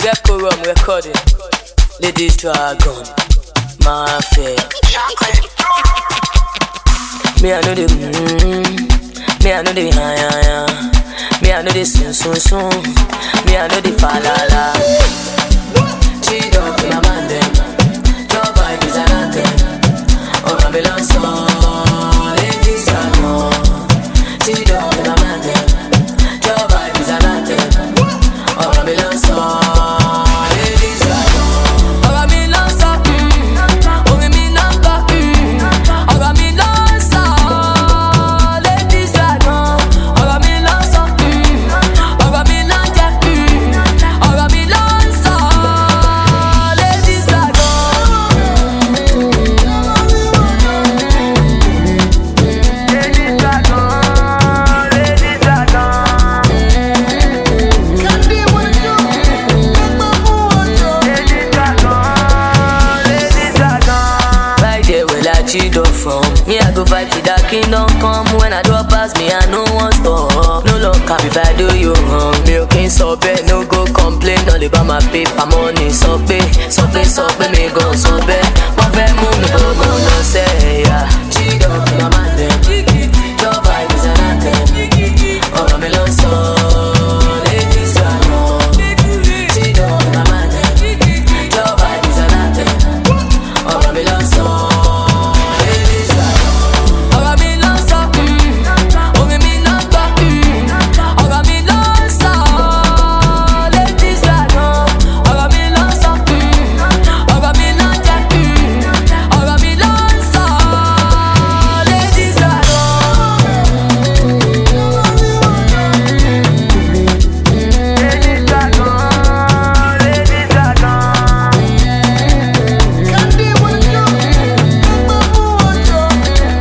Gecko Rum recording. Ladies Dragon, Mafia. Me I know the me I know the me I know the soon. Me I know the falala. Cheat up in a man them. Your vibe is an anthem. Oh Babylon song, ladies Dragon. Cheat up in a man them. Your vibe is an anthem. Oh Babylon song. From me, I go fight till that kingdom come. When I drop past me, I no one stop. No long cap if I do you wrong. Milk in sobe, no go complain. All about my paper money. Sobe, me go sobe. My bad move, me go no say yeah. Cheat up in my man them. Your vibe is an anthem. Oh, I'm a long song. Ladies are no. Cheat up in my man them. Your vibe is an anthem. Oh, I'm a long song.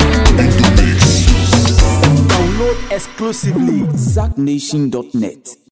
Exclusively ZackNation.net.